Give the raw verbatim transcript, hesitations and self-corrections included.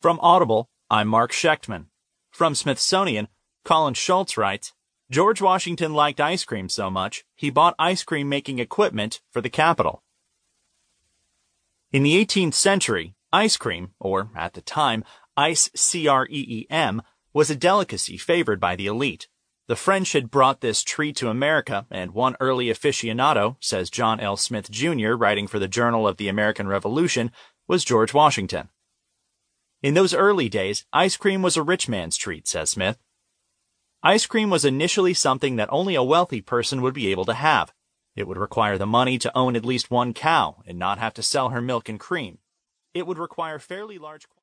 From Audible, I'm Mark Schechtman. From Smithsonian, Colin Schultz writes, George Washington liked ice cream so much, he bought ice cream making equipment for the Capitol. In the eighteenth century, ice cream, or at the time, ice cream, was a delicacy favored by the elite. The French had brought this treat to America, and one early aficionado, says John L. Smith, Junior, writing for the Journal of the American Revolution, was George Washington. In those early days, ice cream was a rich man's treat, says Smith. Ice cream was initially something that only a wealthy person would be able to have. It would require the money to own at least one cow and not have to sell her milk and cream. It would require fairly large